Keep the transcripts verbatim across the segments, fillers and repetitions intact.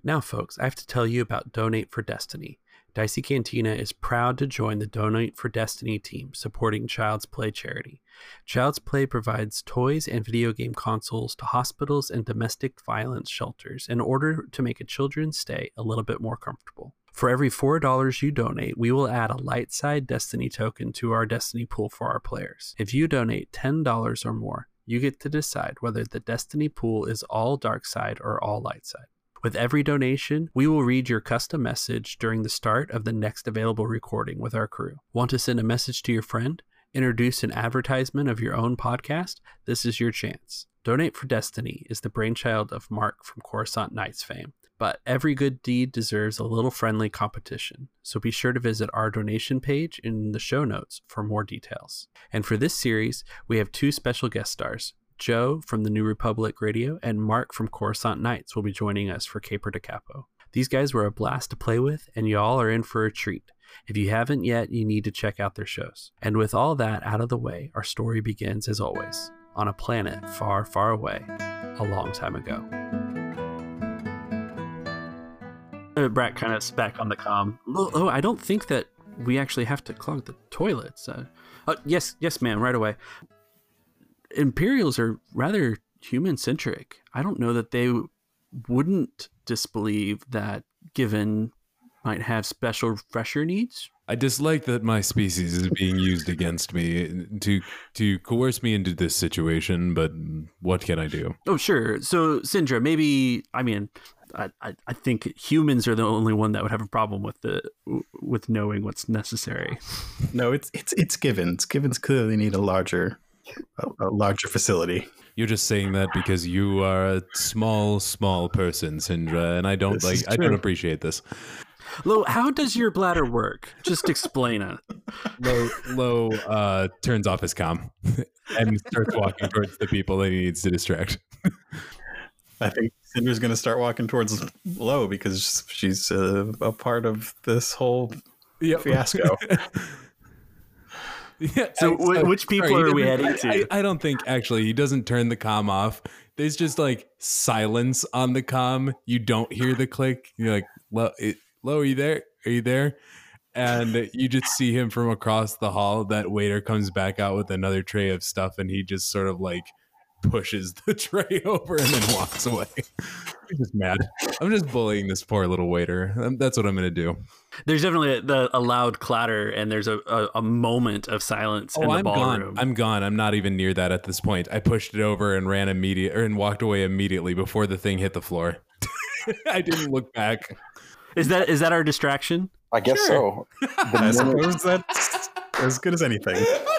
Now, folks, I have to tell you about Donate for Destiny. Dicey Cantina is proud to join the Donate for Destiny team supporting Child's Play charity. Child's Play provides toys and video game consoles to hospitals and domestic violence shelters in order to make a children's stay a little bit more comfortable. For every four dollars you donate, we will add a light side Destiny token to our Destiny pool for our players. If you donate ten dollars or more, you get to decide whether the Destiny pool is all dark side or all light side. With every donation, we will read your custom message during the start of the next available recording with our crew. Want to send a message to your friend? Introduce an advertisement of your own podcast? This is your chance. Donate for Destiny is the brainchild of Mark from Coruscant Knights fame, but every good deed deserves a little friendly competition, so be sure to visit our donation page in the show notes for more details. And for this series, we have two special guest stars. Joe from the New Republic Radio and Mark from Coruscant Knights will be joining us for Caper to Capo. These guys were a blast to play with, and y'all are in for a treat. If you haven't yet, you need to check out their shows. And with all that out of the way, our story begins as always, on a planet far, far away, a long time ago. Uh, Brat kind of back on the comm. Oh, oh, I don't think that we actually have to clog the toilets. Uh, uh, yes, yes, ma'am, right away. Imperials are rather human-centric. I don't know that they wouldn't disbelieve that Given might have special refresher needs. I dislike that my species is being used against me to to coerce me into this situation, but what can I do? Oh, sure. So, Syndra, maybe, I mean, I, I, I think humans are the only one that would have a problem with the with knowing what's necessary. No, it's it's it's Givens. Givens clearly need a larger a, a larger facility. You're just saying that because you are a small, small person, Syndra, and I don't This like. is I true. don't appreciate this. Lo, how does your bladder work? Just explain it. Lo, Lo uh, turns off his comm and starts walking towards the people that he needs to distract. I think Cinder's going to start walking towards Lo because she's uh, a part of this whole Yep. fiasco. Yeah, So I- wh- which people he are we doesn't- heading to? I, I don't think actually he doesn't turn the comm off. There's just like silence on the comm. You don't hear the click. You're like, Lo, it, Lo, are you there? Are you there? And you just see him from across the hall. That waiter comes back out with another tray of stuff, and he just sort of like pushes the tray over and then walks away. I'm just mad. I'm just bullying this poor little waiter. Um, That's what I'm going to do. There's definitely a, the, a loud clatter, and there's a, a, a moment of silence in Oh, the I'm ballroom. gone. I'm gone. I'm not even near that at this point. I pushed it over and ran immediate or and walked away immediately before the thing hit the floor. I didn't look back. Is that is that our distraction? I guess Sure. so. I The minute, suppose that's as good as anything.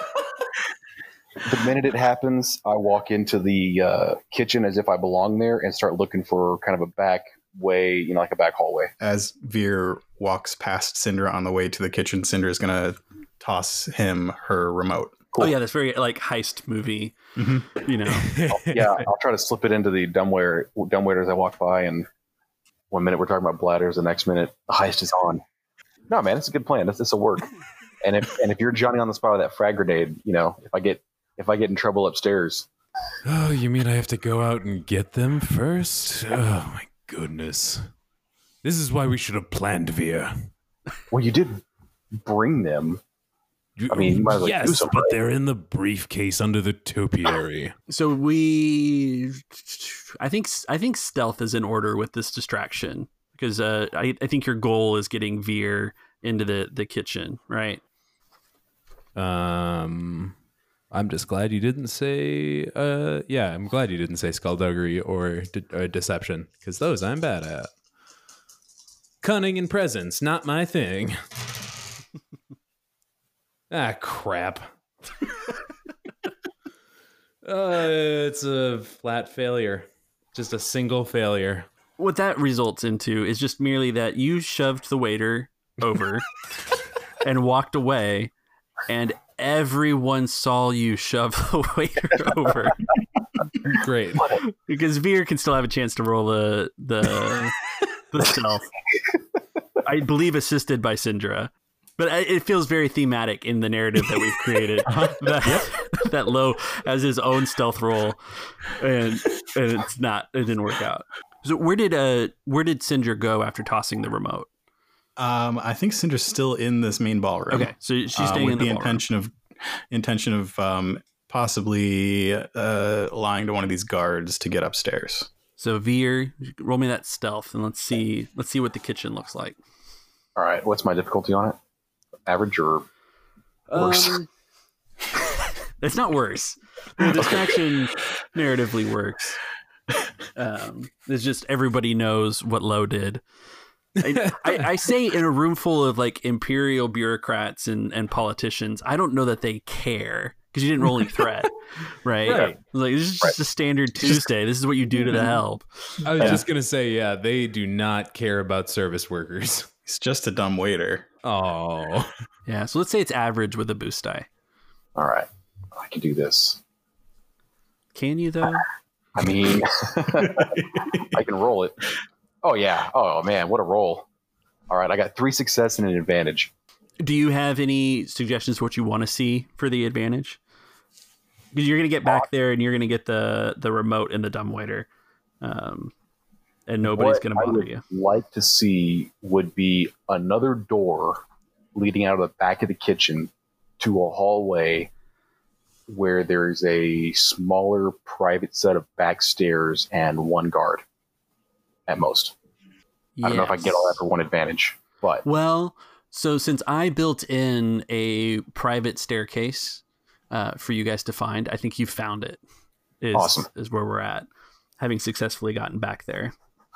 the minute it happens, I walk into the uh, kitchen as if I belong there and start looking for kind of a back way, you know, like a back hallway. As Veer walks past Cinder on the way to the kitchen, Cinder is going to toss him her remote. Cool. Oh yeah, that's very like heist movie. Mm-hmm. You know, Yeah, I'll try to slip it into the dumbwaiter, dumbwaiter as I walk by, and one minute we're talking about bladders, the next minute the heist is on. No, man, it's a good plan. This this will work. And if and if you're Johnny on the spot with that frag grenade, you know, if I get if I get in trouble upstairs, Oh, you mean I have to go out and get them first? Oh my goodness. This is why we should have planned, Veer. well, you did bring them. I mean, you might as well do yes, something. but they're in the briefcase under the topiary. so we, I think I think stealth is in order with this distraction because uh, I I think your goal is getting Veer into the the kitchen, right? Um, I'm just glad you didn't say. Uh, yeah, I'm glad you didn't say skullduggery or, de- or deception because those I'm bad at. Cunning and presence, not my thing. Ah, crap. uh, it's a flat failure. Just a single failure. What that results into is just merely that you shoved the waiter over and walked away, and everyone saw you shove the waiter over Great. because Veer can still have a chance to roll the the, the stealth. I believe assisted by Syndra. But it feels very thematic in the narrative that we've created. that, that Lo has his own stealth roll, and and it's not. It didn't work out. So where did uh where did Sindra go after tossing the remote? Um, I think Cinder's still in this main ballroom. Okay, so she's uh, staying with in the, the ballroom. intention of intention of um, possibly uh, lying to one of these guards to get upstairs. So Veer, roll me that stealth, and let's see let's see what the kitchen looks like. All right, what's my difficulty on it? Average or worse? Um, it's not worse. The distraction narratively works. Um, it's just everybody knows what Lo did. I, I, I say in a room full of like imperial bureaucrats and, and politicians, I don't know that they care because you didn't roll any threat, right? Right. Like this is just Right. a standard Tuesday. This is what you do to the help. I was Yeah. just gonna say, yeah, they do not care about service workers. He's just a dumb waiter. Oh, Yeah. So let's say it's average with a boost die. All right, I can do this. Can you though? I mean, I can roll it. Oh yeah. Oh man, what a roll! All right, I got three success and an advantage. Do you have any suggestions for what you want to see for the advantage? Because you're going to get back there and you're going to get the the remote and the dumbwaiter, um, and nobody's What going to I bother would you. like to see would be another door leading out of the back of the kitchen to a hallway where there's a smaller private set of back stairs and one guard at most. I don't know if I can get all that for one advantage, but Well, so since I built in a private staircase uh, for you guys to find, I think you found it. Is, Awesome. is where we're at, having successfully gotten back there.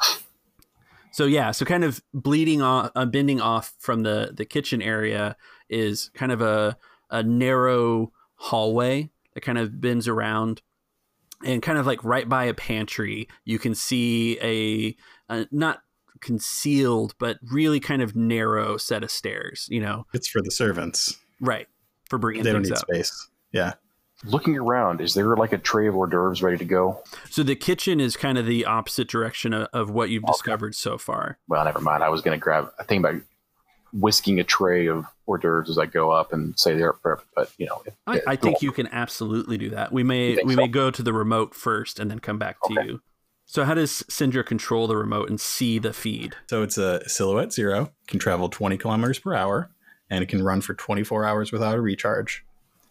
So yeah, so kind of bleeding off, uh, bending off from the the kitchen area is kind of a a narrow hallway that kind of bends around, and kind of like right by a pantry, you can see a, a not concealed but really kind of narrow set of stairs. You know, It's for the servants. right, for bringing They don't things need up. space. Yeah. looking around, is there like a tray of hors d'oeuvres ready to go? So the kitchen is kind of the opposite direction of, of what you've Okay. discovered so far. Well, never mind. I was going to grab, I think about whisking a tray of hors d'oeuvres as I go up and say they're perfect. But, you know, if, I, I think you can absolutely do that. We may You think we so? may go to the remote first and then come back to Okay. you. So how does Syndra control the remote and see the feed? So it's a silhouette zero, can travel twenty kilometers per hour, and it can run for twenty-four hours without a recharge.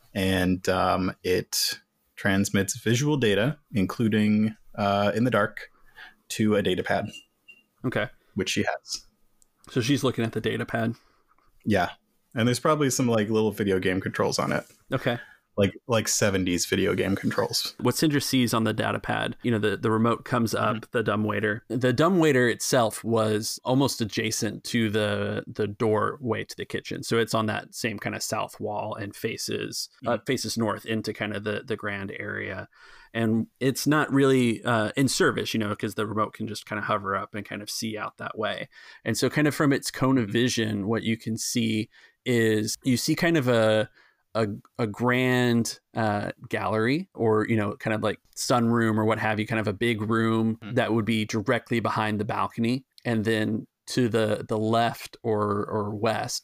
And um, it transmits visual data, including uh, in the dark, to a data pad, Okay. which she has. So she's looking at the data pad. Yeah. And there's probably some like little video game controls on it, Okay. like like seventies video game controls. What Syndra sees on the data pad, you know, the, the remote comes up, the dumbwaiter. The dumbwaiter itself was almost adjacent to the the doorway to the kitchen. So it's on that same kind of south wall and faces uh, faces north into kind of the, the grand area. And it's not really uh, in service, you know, because the remote can just kind of hover up and kind of see out that way. And so kind of from its cone of vision, what you can see is you see kind of a a, a grand uh, gallery, or, you know, kind of like sunroom or what have you, kind of a big room Mhm. that would be directly behind the balcony. And then to the the left or or west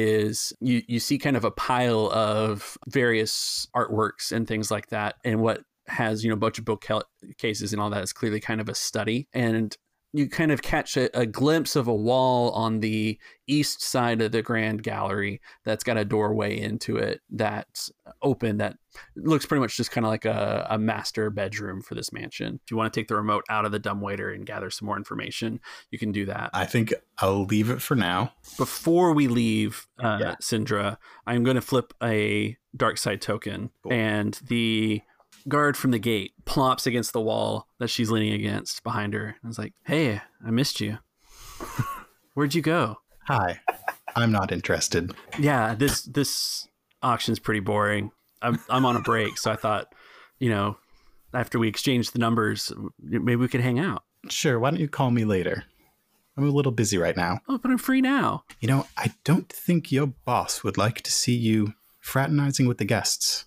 is you, you see kind of a pile of various artworks and things like that. And what has, you know, a bunch of bookcases and all that is clearly kind of a study. And you kind of catch a, a glimpse of a wall on the east side of the grand gallery that's got a doorway into it that's open, that looks pretty much just kind of like a, a master bedroom for this mansion. If you want to take the remote out of the dumbwaiter and gather some more information, you can do that. I think I'll leave it for now. Before we leave uh, Yeah. Syndra, I'm going to flip a dark side token, Cool. and the guard from the gate plops against the wall that she's leaning against behind her. I was like, hey, I missed you. Where'd you go? Hi, I'm not interested. Yeah, this this auction's pretty boring. I'm I'm on a break, so I thought, you know, after we exchange the numbers, maybe we could hang out. Sure, why don't you call me later? I'm a little busy right now. Oh, but I'm free now. You know, I don't think your boss would like to see you fraternizing with the guests.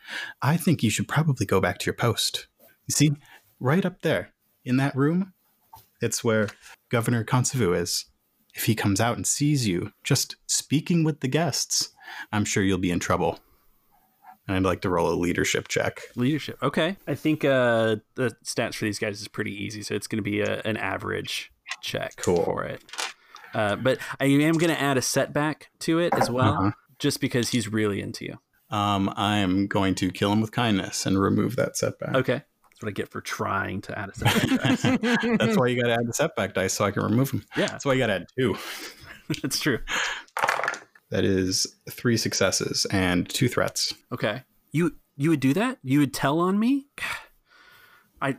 I think you should probably go back to your post. You see, right up there in that room, it's where Governor Consavu is. If he comes out and sees you just speaking with the guests, I'm sure you'll be in trouble. and I'd like to roll a leadership check. Leadership. Okay. I think uh, the stats for these guys is pretty easy, so it's going to be a, an average check Cool. for it. Uh, but I am going to add a setback to it as well, Uh-huh. just because he's really into you. Um, I'm going to kill him with kindness and remove that setback. Okay. That's what I get for trying to add a setback dice. That's why you got to add the setback dice so I can remove them. Yeah, That's why you got to add two. that's true. That is three successes and two threats. Okay. You you would do that? You would tell on me? I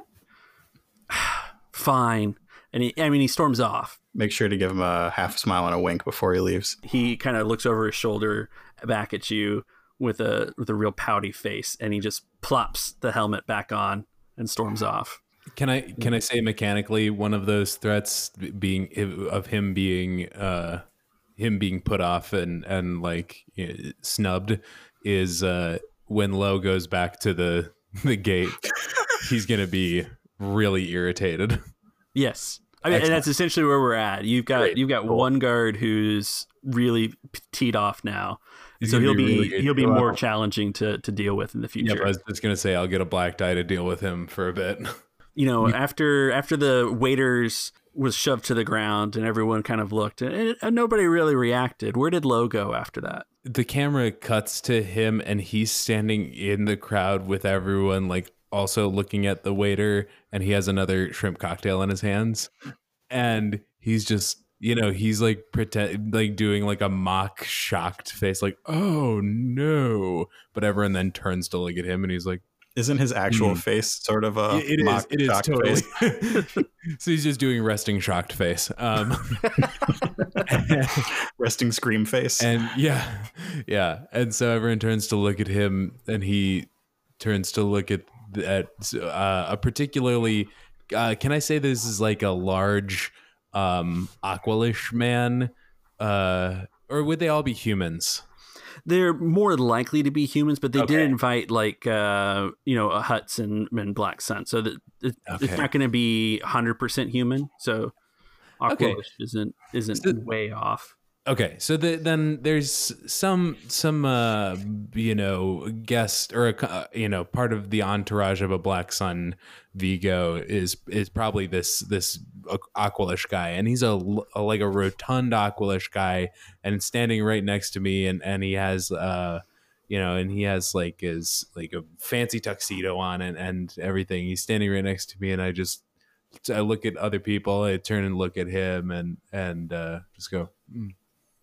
fine. And he, I mean, he storms off. Make sure to give him a half smile and a wink before he leaves. He kind of looks over his shoulder back at you with a with a real pouty face, and he just plops the helmet back on and storms off. Can I can I say mechanically one of those threats being of him being uh, him being put off and and like you know, snubbed is uh, when Lo goes back to the the gate, he's gonna be really irritated. Yes. I mean, and that's essentially where we're at. You've got Great. you've got Cool. one guard who's really teed off now, He's so gonna he'll be be really good. he'll be Wow. more challenging to to deal with in the Yeah, future. but I was just gonna say I'll get a black die to deal with him for a bit. You know, after after the waiters was shoved to the ground and everyone kind of looked, and, and nobody really reacted. Where did Lo go after that? The camera cuts to him and he's standing in the crowd with everyone, like also looking at the waiter, and he has another shrimp cocktail in his hands, and he's just, you know, he's like pretend like doing like a mock shocked face, like, oh no, but everyone then turns to look at him and he's like, Isn't his actual Hmm. face sort of a it is, mock it is shocked totally. face? So he's just doing resting shocked face. Um, Resting scream face? And yeah, yeah. And so everyone turns to look at him, and he turns to look at at uh, a particularly. Uh, can I say this is like a large, um, Aqualish man, uh, or would they all be humans? They're more likely to be humans, but they did Okay. invite like uh, you know Huts and, and Black Sun, so that it, Okay. it's not going to be one hundred percent human. So Aqualish Okay. isn't isn't So- way off. Okay, so the, then there's some some uh, you know guest or a, co- uh, you know part of the entourage of a Black Sun Vigo is is probably this this Aqualish guy, and he's a, a like a rotund Aqualish guy, and standing right next to me, and and he has uh you know and he has like his like a fancy tuxedo on and and everything. He's standing right next to me, and I just I look at other people, I turn and look at him, and and uh, just go. Mm.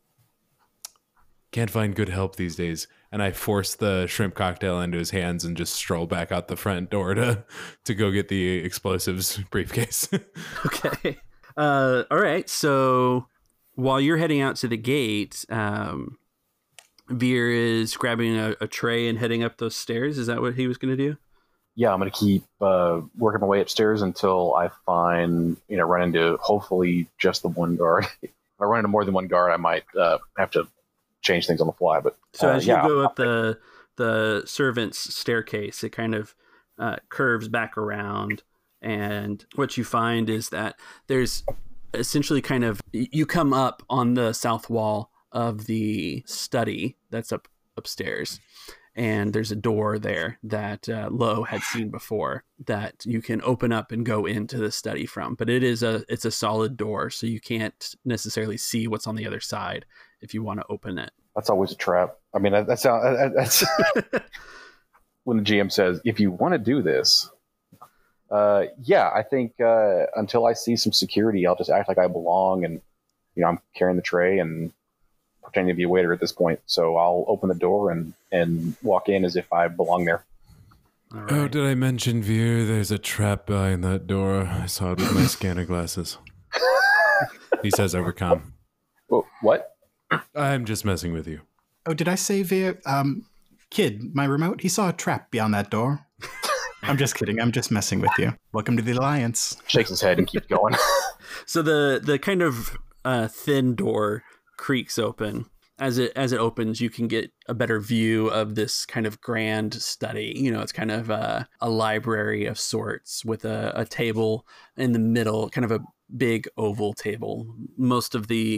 Can't find good help these days, and I force the shrimp cocktail into his hands and just stroll back out the front door to to go get the explosives briefcase. Okay. Uh, all right. So while you're heading out to the gate, um, Veer is grabbing a, a tray and heading up those stairs. Is that what he was going to do? Yeah, I'm going to keep uh, working my way upstairs until I find, you know, run into hopefully just the one guard. If I run into more than one guard, I might uh, have to change things on the fly. But So uh, as yeah, you go up the the servants' staircase, it kind of uh, curves back around, and what you find is that there's essentially kind of you come up on the south wall of the study that's up upstairs, and there's a door there that uh, Lo had seen before that you can open up and go into the study from. But it is a it's a solid door, so you can't necessarily see what's on the other side if you want to open it. that's always a trap. I mean, that, that's how, that's when the G M says, if you want to do this, uh, yeah, I think uh, until I see some security, I'll just act like I belong, and you know, I'm carrying the tray and pretending to be a waiter at this point. So I'll open the door and and walk in as if I belong there. All Oh, right. did I mention, Veer? There's a trap behind that door. I saw it with my scanner glasses. He says over comm. Whoa, what? I'm just messing with you. Oh, did I say Veer? Um, kid, my remote, he saw a trap beyond that door. I'm just kidding. I'm just messing with you. Welcome to the Alliance. Shakes his head and keeps going. So the the kind of uh, thin door creaks open. As it as it opens, you can get a better view of this kind of grand study. You know, it's kind of a, a library of sorts with a, a table in the middle, kind of a big oval table. Most of the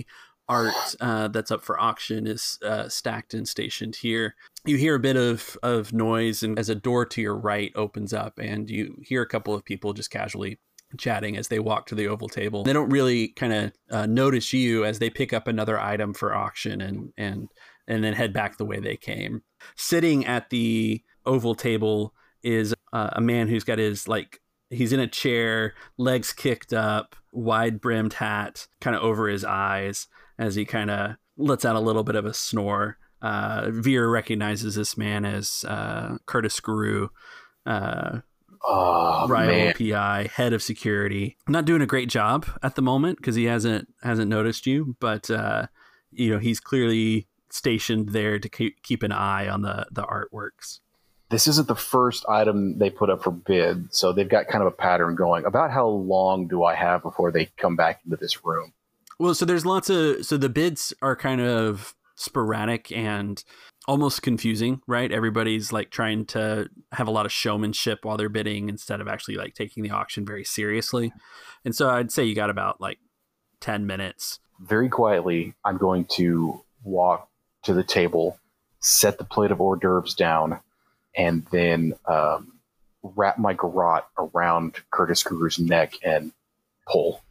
art uh, that's up for auction is uh, stacked and stationed here. You hear a bit of, of noise, and as a door to your right opens up, and you hear a couple of people just casually chatting as they walk to the oval table. They don't really kind of uh, notice you as they pick up another item for auction and and and then head back the way they came. Sitting at the oval table is uh, a man who's got his, like, he's in a chair, legs kicked up, wide brimmed hat kind of over his eyes as he kind of lets out a little bit of a snore. Uh, Veer recognizes this man as uh, Curtis Guru, uh, Oh, rival man. P I, head of security. Not doing a great job at the moment because he hasn't hasn't noticed you, but uh, you know, he's clearly stationed there to keep, keep an eye on the the artworks. This isn't the first item they put up for bid, so they've got kind of a pattern going. About how long do I have before they come back into this room? Well, so there's lots of so the bids are kind of sporadic and almost confusing, right? Everybody's like trying to have a lot of showmanship while they're bidding instead of actually like taking the auction very seriously. And so I'd say you got about like ten minutes. Very quietly, I'm going to walk to the table, set the plate of hors d'oeuvres down, and then um, wrap my garrote around Curtis Guru's neck and pull.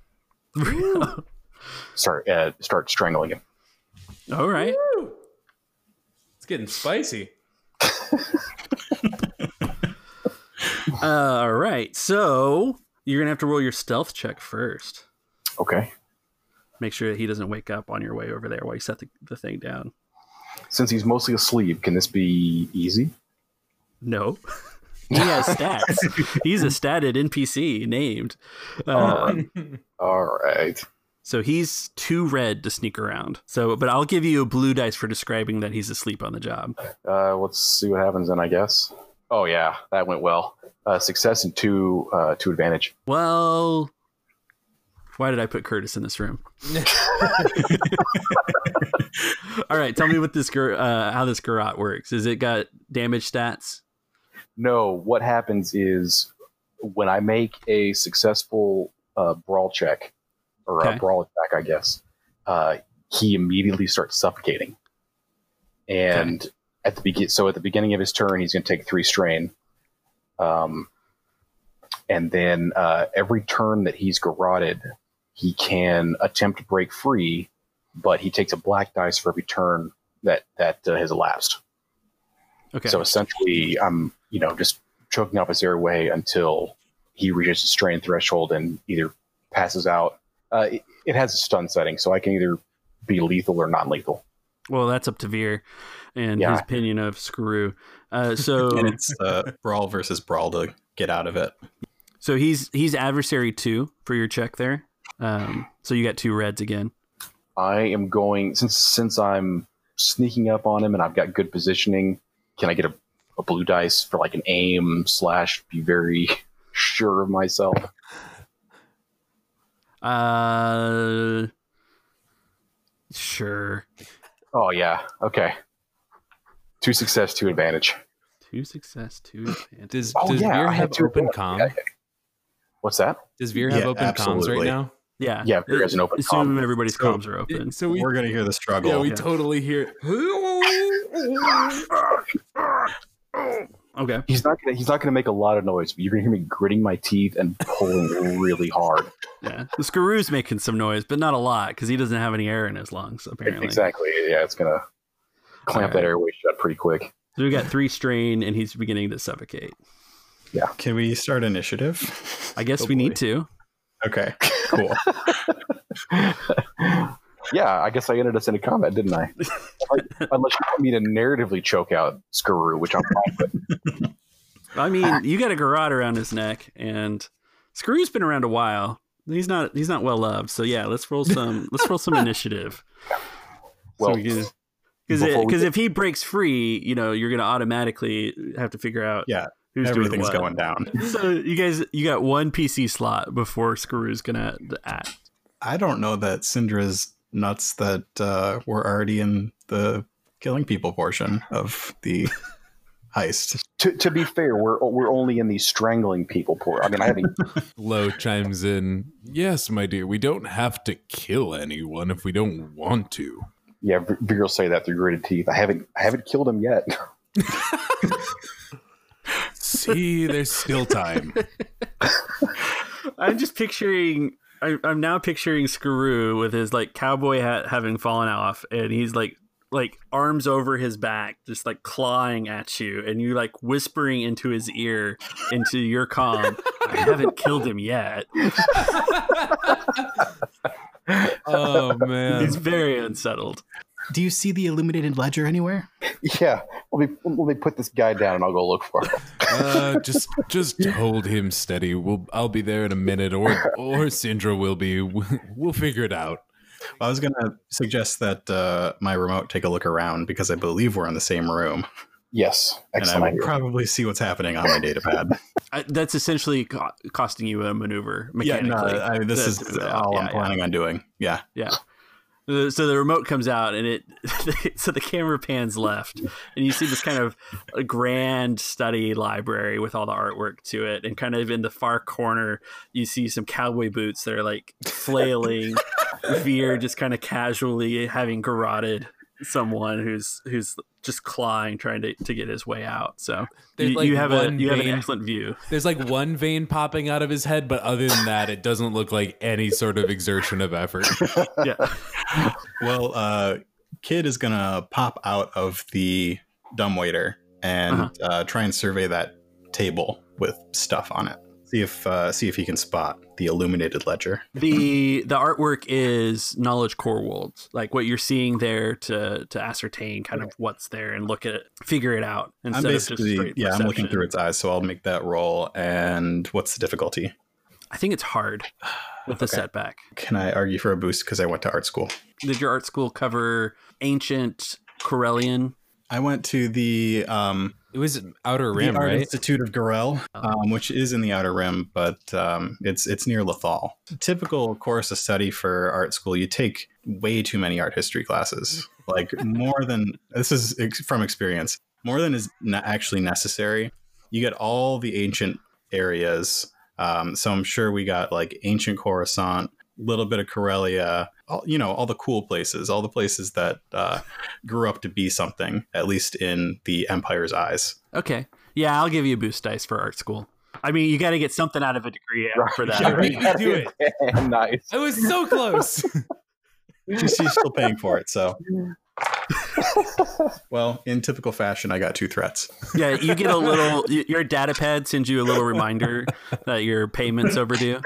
start uh, start strangling him. All right. Woo! It's getting spicy. Uh, all right. So you're going to have to roll your stealth check first. Okay. Make sure that he doesn't wake up on your way over there while you set the, the thing down. Since he's mostly asleep, can this be easy? No. He has stats. He's a statted N P C named. Uh, All right. so he's too red to sneak around. So, but I'll give you a blue dice for describing that he's asleep on the job. Uh, let's see what happens then, I guess. Oh, yeah, that went well. Uh, success and two, uh, two advantage. Well, why did I put Curtis in this room? All right, tell me what this gar- uh, how this garrote works. Is it got damage stats? No, what happens is when I make a successful uh, brawl check, or Okay. a brawl attack, I guess, uh, he immediately starts suffocating. And at the begin, so at the beginning of his turn, he's going to take three strain. Um, and then uh, every turn that he's garroted, he can attempt to break free, but he takes a black dice for every turn that that uh, has elapsed. Okay. So essentially, I'm you know just choking off his airway until he reaches the strain threshold and either passes out. Uh, it, it has a stun setting, so I can either be lethal or non-lethal. Well, that's up to Veer and Yeah. his opinion of Screw. Uh, so And it's uh, brawl versus brawl to get out of it. so he's he's adversary two for your check there. Um, so you got two reds again. I am going since since I'm sneaking up on him and I've got good positioning. Can I get a, a blue dice for like an aim slash be very sure of myself? Uh, sure. Oh yeah, okay. Two success, two advantage. Two success, two advantage. Does Oh, does yeah, Veer I had have two open advantage. comm? What's that? Does Veer have Yeah, open comms right absolutely. now? Yeah, Yeah, Veer has an open Assume comm. everybody's So- comms are open. So we We're going to hear the struggle. yeah we Yeah. totally hear. Okay. He's not gonna. He's not gonna make a lot of noise, but you're gonna hear me gritting my teeth and pulling really hard. Yeah. The Screw's making some noise, but not a lot because he doesn't have any air in his lungs, apparently. Exactly. Yeah, it's gonna clamp All that right. airway shut pretty quick. So we got three strain and he's beginning to suffocate. Can we start initiative? I guess Oh, we boy. need to. Okay, cool. Yeah, I guess I ended us into combat, didn't I? Unless you want me to narratively choke out Skuru, which I'm fine with. I mean, you got a garrote around his neck, and Screw's been around a while. He's not he's not well loved. So yeah, let's roll some let's roll some initiative. Well, because before we because get- if he breaks free, you know, you're gonna automatically have to figure out Yeah, who's everything's doing what. going down. So you guys, you got one P C slot before Screw's gonna act. I don't know that Syndra's nuts that uh, we're already in the killing people portion of the heist. To, to be fair, we're we're only in the strangling people port. I mean, I haven't. Lo chimes in. Yes, my dear. We don't have to kill anyone if we don't want to. Yeah, Vir will say that through gritted teeth. I haven't I haven't killed him yet. See, there's still time. I'm just picturing. I, I'm now picturing Skaroo with his like cowboy hat having fallen off, and he's like like arms over his back, just like clawing at you, and you like whispering into his ear, into your comm. I haven't killed him yet. Oh man, He's very unsettled. Do you see the illuminated ledger anywhere? Yeah, let me let me put this guy down and I'll go look for him. uh, just just hold him steady. We'll I'll be there in a minute, or or Sindra will be. We'll figure it out. I was going to suggest that uh, my remote take a look around because I believe we're in the same room. Yes, and excellent. I will probably see what's happening on my data pad. I, that's essentially co- costing you a maneuver mechanically. Yeah, no, I, this to, is to, all yeah, I'm planning yeah. on doing. Yeah. Yeah. So the remote comes out, and it so the camera pans left, and you see this kind of a grand study library with all the artwork to it, and kind of in the far corner, you see some cowboy boots that are like flailing. Vir just kind of casually having garroted someone who's who's just clawing, trying to, to get his way out. So you, like you have a one you have an vein- excellent view. There's like one vein popping out of his head, but other than that, it doesn't look like any sort of exertion of effort. Yeah. Well, uh, Kid is going to pop out of the dumbwaiter and Uh-huh. uh, try and survey that table with stuff on it. See if uh, see if he can spot the illuminated ledger. the The artwork is knowledge core worlds, like what you're seeing there to to ascertain kind of what's there and look at it, figure it out. I'm Instead of just basically straight yeah, I'm looking perception. through its eyes, so I'll make that roll. And what's the difficulty? I think it's hard with the Okay. setback. Can I argue for a boost because I went to art school? Did your art school cover ancient Corellian? I went to the um, It was Outer Rim, the Art right? Institute of Gorel, Oh. um, which is in the Outer Rim, but um, it's it's near Lethal. Typical course of study for art school, you take way too many art history classes. Like more than this is ex- from experience, more than is not actually necessary. You get all the ancient areas. Um, so I'm sure we got like ancient Coruscant, a little bit of Corellia, all, you know, all the cool places, all the places that uh, grew up to be something, at least in the Empire's eyes. Okay. Yeah, I'll give you a boost dice for art school. I mean, you got to get something out of a degree for that. Yeah, right? right. Do it. Nice. I was so close. She's, she's still paying for it, so. Well, in typical fashion, I got two threats. Yeah, you get a little. y- Your data pad sends you a little reminder that your payment's overdue.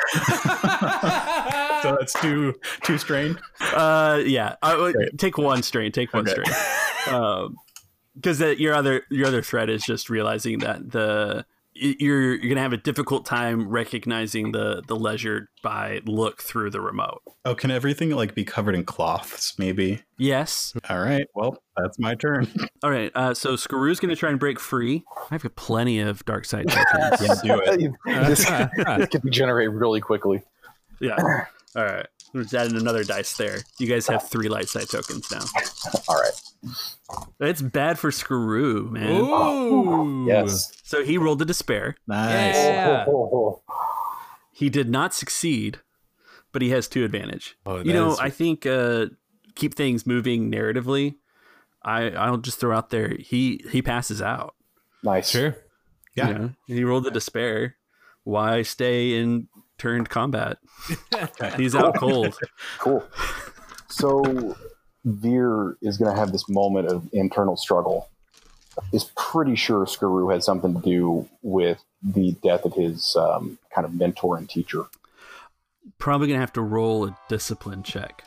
So that's two two strain. Uh, yeah. I would Great. take one strain. Take one Okay. strain. Um, because your other your other threat is just realizing that the y- you're you're gonna have a difficult time recognizing the the ledger by look through the remote. Oh, can everything like be covered in cloths? Maybe. Yes. All right. Well, that's my turn. All right. Uh, so Skaroo's gonna try and break free. I've got plenty of dark side tokens. Yeah, do it. this, this can degenerate really quickly. Yeah. All right. Let's add another dice there. You guys have three light side tokens now. All right. It's bad for Skaroo, man. Ooh. Yes. So he rolled a despair. Nice. Yeah. He did not succeed, but he has two advantage. Oh, you that know, is- I think uh, keep things moving narratively. I I'll just throw out there he he passes out. Nice. Sure. Yeah. You know, he rolled the despair. Why stay in turned combat? He's out cold. Cool. So Vir is going to have this moment of internal struggle. Is pretty sure Skaroo had something to do with the death of his um, kind of mentor and teacher. Probably gonna have to roll a discipline check.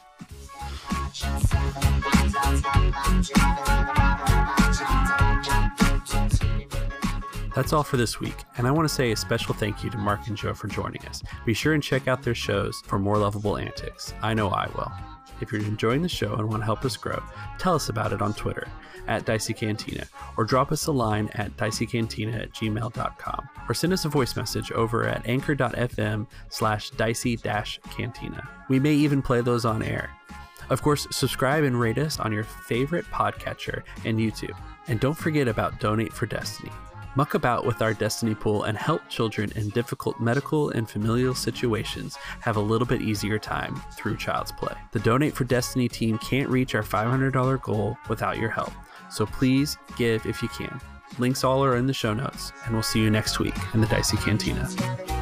That's all for this week, and I want to say a special thank you to Mark and Joe for joining us. Be sure and check out their shows for more lovable antics. I know I will. If you're enjoying the show and want to help us grow, tell us about it on Twitter at Dicey Cantina, or drop us a line at diceycantina at gmail dot com, or send us a voice message over at anchor.fm slash dicey dash cantina. We may even play those on air. Of course, subscribe and rate us on your favorite podcatcher and YouTube. And don't forget about Donate for Destiny. Muck about with our Destiny pool and help children in difficult medical and familial situations have a little bit easier time through Child's Play. The Donate for Destiny team can't reach our five hundred dollars goal without your help, so please give if you can. Links all are in the show notes, and we'll see you next week in the Dicey Cantina.